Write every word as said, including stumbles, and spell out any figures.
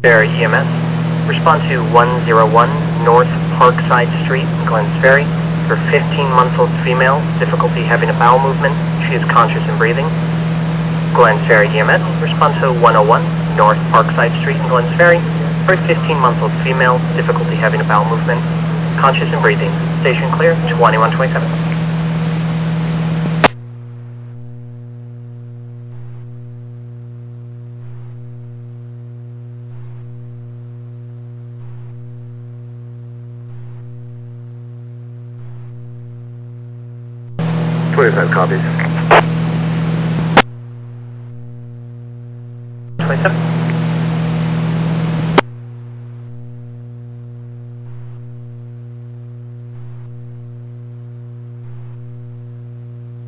Ferry E M S. Respond to one zero one North Parkside Street, Glens Ferry, for fifteen-month-old female, difficulty having a bowel movement. She is conscious and breathing. Glens Ferry E M S. Respond to one oh one North Parkside Street in Glens Ferry, for a fifteen-month-old female, difficulty having a bowel movement. Conscious and breathing. Station clear, twenty-one twenty-seven. twenty-five copies. twenty-seven.